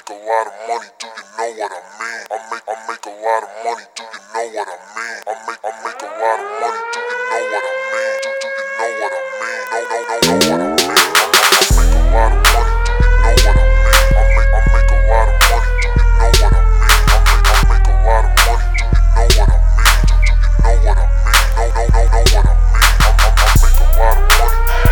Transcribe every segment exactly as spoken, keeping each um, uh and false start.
make a lot of money, do you know what I mean? I make, I make a lot of money, do you know what I mean? I make, I make a lot of money, do you know what I mean? Do, do you know what I mean? No, no, no, know what I mean? I, I, I make a lot of money, do you know what I mean? I make, I make a lot of money, do you know what I mean? I make, I make a lot of money, do you know what I mean? Do, do you know what I mean? No, no, no, know what I mean? I, I, I make a lot of money.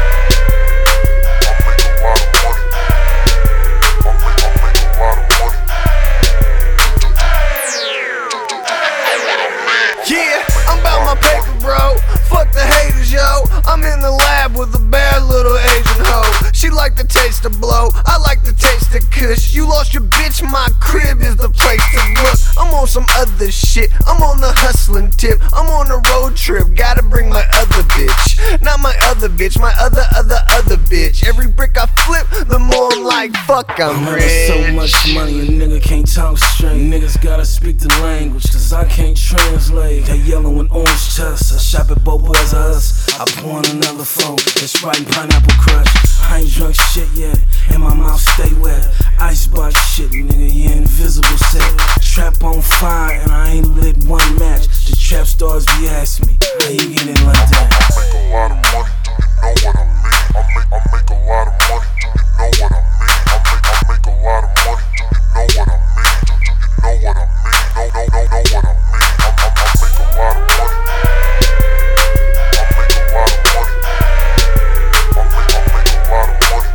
Fuck the haters, yo. I'm in the lab with a bad little Asian hoe. She like the taste of blow, I like the taste of kush. You lost your bitch, my crib is the place to look. I'm on some other shit, I'm on the hustling tip. I'm on a road trip, gotta bring my other bitch. Not my other bitch, my other, other, other bitch. Every brick I flip, the more I'm like, fuck, I'm rich. So much money, a nigga can't talk straight. Niggas gotta speak the language, cause I can't translate. That yellow and orange chest, I shop at both boys of us. I pour on another phone, it's Sprite and Pineapple Crush. I ain't drunk shit yet, and my mouth stay wet. Icebox shit, nigga, you invisible set. Trap on fire, and I ain't lit one match. The trap stars be asking me, how you get in like that? I make a lot of money, do you know what I mean? I make, I make a lot of money, do you know what I mean? I make, I make a lot of money, do you know what I mean? Do, do you know what I mean? No, no, no, know what I mean? I, I, I make a lot of money. I make a lot of money. I make, I make a lot of money.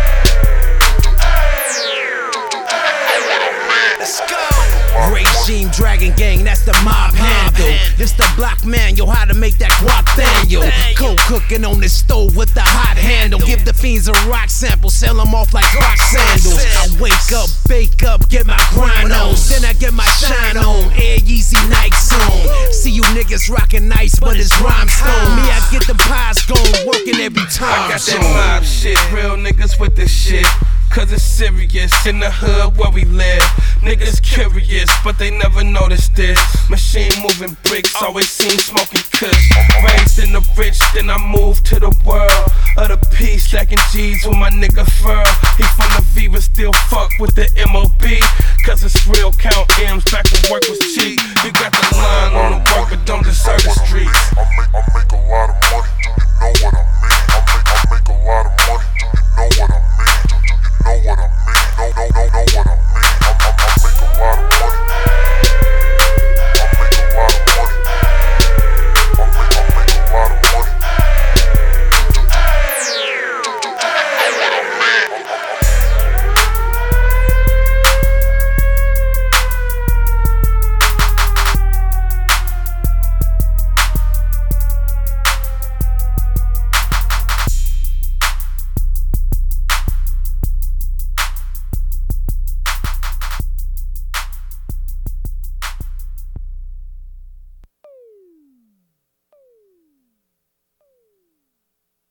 Let's go. Regime Dragon Gang, that's the mob handle. This the block man, yo, how to make that guap thing, yo. Cold cooking on the stove with the hot handle. Give the fiends a rock sample, sell them off like rock sandals. I wake up, bake up, get my grind on. Then I get my shine on, Air Yeezy Nikes on. See you niggas rockin' nice, but it's rhymestone. Me, I get the pies going, working every time. I got that mob shit, real niggas with this shit. Cause it's serious in the hood where we live. Niggas curious, but they never noticed this. Machine moving bricks, always seen smoking kush. Raised in the rich, then I moved to the world of the P, stacking G's with my nigga Furl. He from the V, but still fuck with the M O B. Cause it's real, count M's back when work was cheap. You got the line on the work, but don't deserve the streets. I make, I make a lot of money, do you know what I mean?